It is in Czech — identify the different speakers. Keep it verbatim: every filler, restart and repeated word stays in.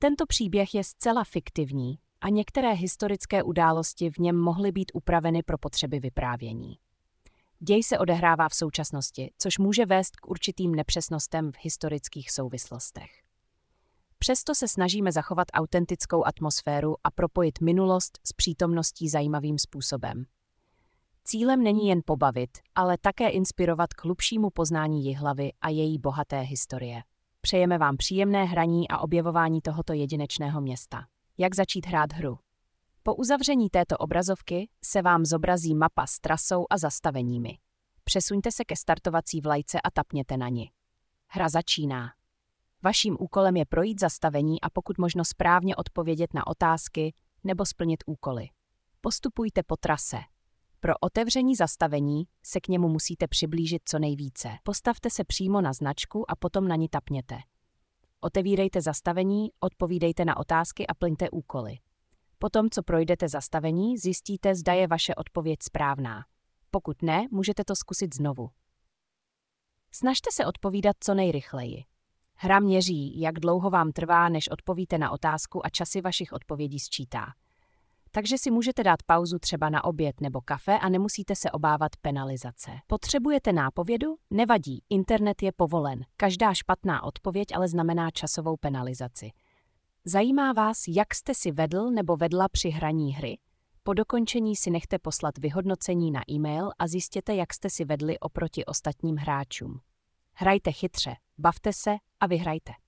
Speaker 1: Tento příběh je zcela fiktivní a některé historické události v něm mohly být upraveny pro potřeby vyprávění. Děj se odehrává v současnosti, což může vést k určitým nepřesnostem v historických souvislostech. Přesto se snažíme zachovat autentickou atmosféru a propojit minulost s přítomností zajímavým způsobem. Cílem není jen pobavit, ale také inspirovat k hlubšímu poznání Jihlavy a její bohaté historie. Přejeme vám příjemné hraní a objevování tohoto jedinečného města. Jak začít hrát hru? Po uzavření této obrazovky se vám zobrazí mapa s trasou a zastaveními. Přesuňte se ke startovací vlajce a tapněte na ni. Hra začíná. Vaším úkolem je projít zastavení a pokud možno správně odpovědět na otázky nebo splnit úkoly. Postupujte po trase. Pro otevření zastavení se k němu musíte přiblížit co nejvíce. Postavte se přímo na značku a potom na ni tapněte. Otevírejte zastavení, odpovídejte na otázky a plňte úkoly. Potom, co projdete zastavení, zjistíte, zda je vaše odpověď správná. Pokud ne, můžete to zkusit znovu. Snažte se odpovídat co nejrychleji. Hra měří, jak dlouho vám trvá, než odpovíte na otázku a časy vašich odpovědí sčítá. Takže si můžete dát pauzu třeba na oběd nebo kafe a nemusíte se obávat penalizace. Potřebujete nápovědu? Nevadí, internet je povolen. Každá špatná odpověď ale znamená časovou penalizaci. Zajímá vás, jak jste si vedl nebo vedla při hraní hry? Po dokončení si nechte poslat vyhodnocení na e-mail a zjistěte, jak jste si vedli oproti ostatním hráčům. Hrajte chytře, bavte se a vyhrajte.